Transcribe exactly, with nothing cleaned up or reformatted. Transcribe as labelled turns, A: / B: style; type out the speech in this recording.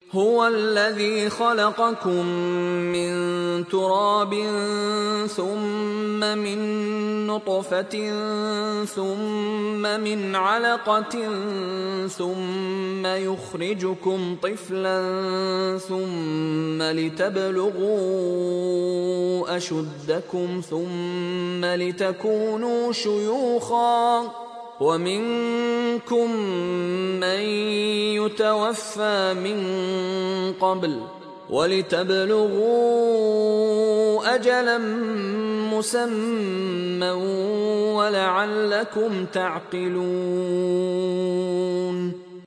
A: هو الذي خلقكم من تراب ثم من نطفة ثم من علقة ثم يخرجكم طفلا ثم لتبلغوا أشدكم ثم لتكونوا شيوخا ومنكم من يتوفى من قبل ولتبلغوا أجلا مسمى ولعلكم تعقلون